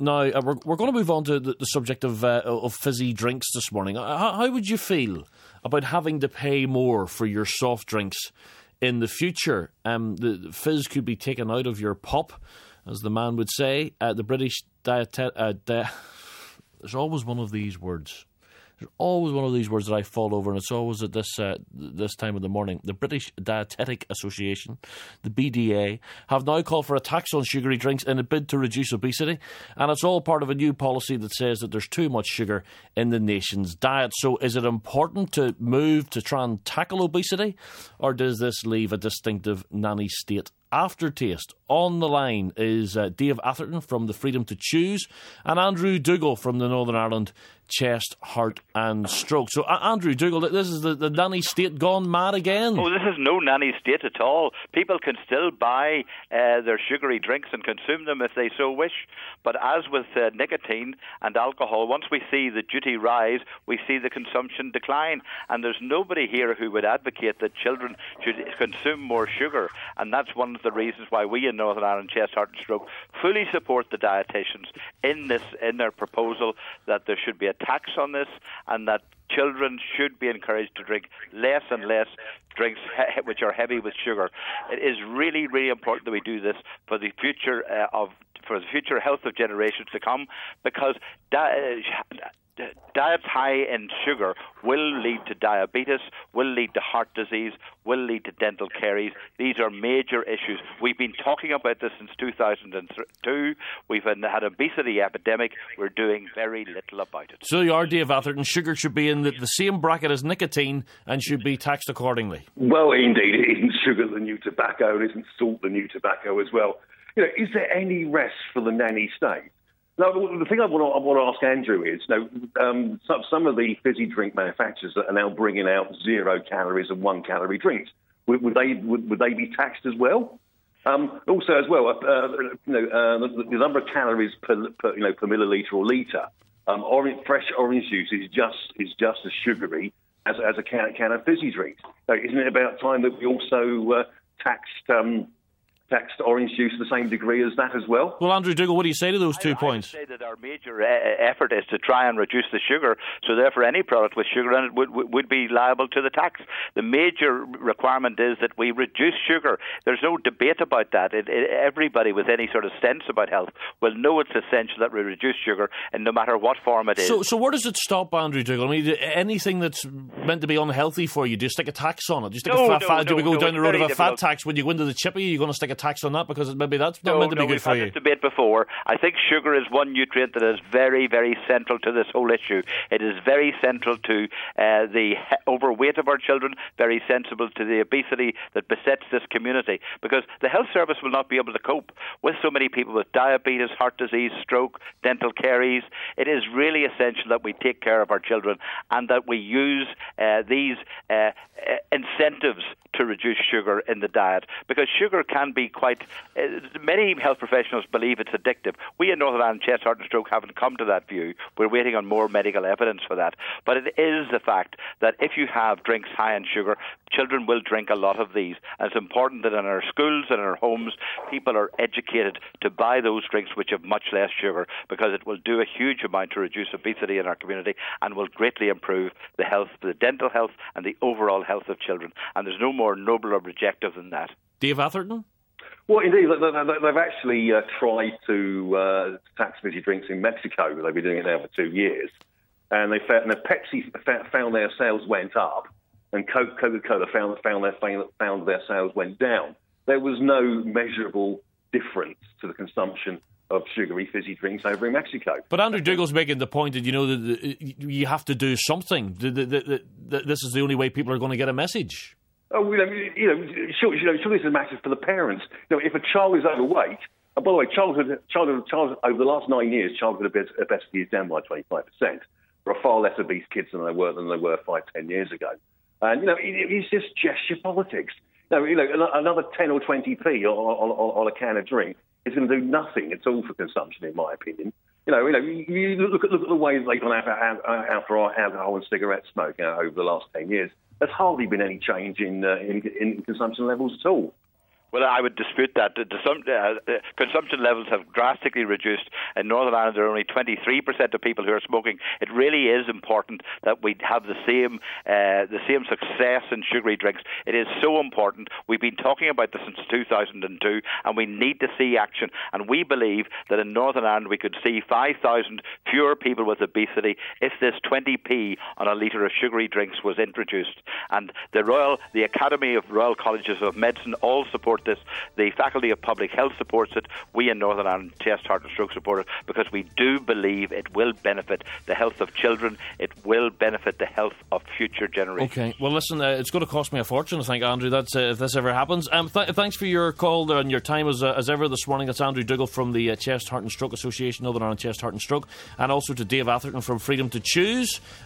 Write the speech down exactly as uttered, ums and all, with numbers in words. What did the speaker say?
Now, uh, we're, we're going to move on to the, the subject of uh, of fizzy drinks this morning. How, how would you feel about having to pay more for your soft drinks in the future? Um, the, the fizz could be taken out of your pop, as the man would say. Uh, the British diet... Uh, di- There's always one of these words. There's always one of these words that I fall over, and it's always at this uh, this time of the morning. The British Dietetic Association, the B D A, have now called for a tax on sugary drinks in a bid to reduce obesity, and it's all part of a new policy that says that there's too much sugar in the nation's diet. So is it important to move to try and tackle obesity, or does this leave a distinctive nanny state aftertaste? On the line is uh, Dave Atherton from the Freedom to Choose and Andrew Dougal from the Northern Ireland Chest, Heart and Stroke. So, uh, Andrew Dougal, this is the, the nanny state gone mad again. Oh, this is no nanny state at all. People can still buy uh, their sugary drinks and consume them if they so wish. But as with uh, nicotine and alcohol, once we see the duty rise, we see the consumption decline. And there's nobody here who would advocate that children should consume more sugar. And that's one of the reasons why we in Northern Ireland Chest, Heart and Stroke fully support the dietitians in this, in their proposal that there should be a tax on this, and that children should be encouraged to drink less and less drinks he- which are heavy with sugar. It is really, really important that we do this for the future uh, of for the future health of generations to come, because di- diets high in sugar will lead to diabetes, will lead to heart disease, will lead to dental caries. These are major issues. We've been talking about this since two thousand two. We've had an obesity epidemic. We're doing very little about it. So you are, Dave Atherton, sugar should be in the, the same bracket as nicotine and should be taxed accordingly. Well, indeed, isn't sugar the new tobacco, and isn't salt the new tobacco as well? You know, is there any rest for the nanny state? Now, the thing I want to, I want to ask Andrew is, you know, um, some, some of the fizzy drink manufacturers are now bringing out zero calories and one calorie drinks. Would, would they would, would they be taxed as well? Um, also, as well, uh, you know, uh, the, the number of calories per, per you know per milliliter or litre. Um, orange, fresh orange juice is just is just as sugary as, as a can, can of fizzy drinks. So, isn't it about time that we also uh, taxed? Um, taxed orange juice to the same degree as that as well? Well, Andrew Dougal, what do you say to those two I, points? I would say that our major uh, effort is to try and reduce the sugar, so therefore any product with sugar in it would, would, would be liable to the tax. The major requirement is that we reduce sugar. There's no debate about that. It, it, everybody with any sort of sense about health will know it's essential that we reduce sugar, and no matter what form it is. So, so where does it stop, Andrew Dougal? I mean, anything that's meant to be unhealthy for you, do you stick a tax on it? Do you stick no, a no, fat, fat, no, do we go no, down the road of a difficult. fat tax? When you go into the chippy, you're going to stick a tax on that because maybe that's not no, meant to be no, good we've for had you. this debate before. I think sugar is one nutrient that is very, very central to this whole issue. It is very central to uh, the he- overweight of our children, very sensible to the obesity that besets this community, because the health service will not be able to cope with so many people with diabetes, heart disease, stroke, dental caries. It is really essential that we take care of our children and that we use uh, these uh, uh, incentives to reduce sugar in the diet, because sugar can be quite... Uh, many health professionals believe it's addictive. We in Northern Ireland Chest, Heart and Stroke haven't come to that view. We're waiting on more medical evidence for that. But it is the fact that if you have drinks high in sugar, children will drink a lot of these. And it's important that in our schools and in our homes, people are educated to buy those drinks which have much less sugar, because it will do a huge amount to reduce obesity in our community and will greatly improve the health, the dental health and the overall health of children. And there's no more noble objective than that. Dave Atherton? Well, indeed, they've actually uh, tried to uh, tax fizzy drinks in Mexico. They've been doing it now for two years. And they found, and Pepsi found their sales went up, and Coca-Cola found, found, their, found their sales went down. There was no measurable difference to the consumption of sugary fizzy drinks over in Mexico. But Andrew Dougal's making the point that, you know, that you have to do something. This is the only way people are going to get a message. Oh, you know, you know, sure, you know, sure, this is a matter for the parents. You know, if a child is overweight, and by the way, childhood, childhood, childhood over the last nine years, childhood obesity is down by twenty-five percent. There are far less obese kids than there were than there were five, ten years ago. And you know, it, it's just gesture politics. You know, you know, another ten or twenty p on, on, on a can of drink is going to do nothing at all for consumption, in my opinion. You know, you know, you look at look at the way they've gone out out for alcohol and cigarette smoke over the last ten years. There's hardly been any change in, uh, in in consumption levels at all. Well, I would dispute that. The, the, uh, consumption levels have drastically reduced. In Northern Ireland, there are only twenty-three percent of people who are smoking. It really is important that we have the same uh, the same success in sugary drinks. It is so important. We've been talking about this since two thousand two, and we need to see action. And we believe that in Northern Ireland we could see five thousand fewer people with obesity if this twenty p on a litre of sugary drinks was introduced. And the Royal, the Academy of Royal Colleges of Medicine all support this. The Faculty of Public Health supports it. We in Northern Ireland Chest, Heart and Stroke support it because we do believe it will benefit the health of children. It will benefit the health of future generations. Okay. Well, listen, uh, it's going to cost me a fortune, I think, Andrew, that's, uh, if this ever happens. Um, th- thanks for your call and your time as, uh, as ever this morning. That's Andrew Dougal from the uh, Chest, Heart and Stroke Association, Northern Ireland Chest, Heart and Stroke, and also to Dave Atherton from Freedom to Choose.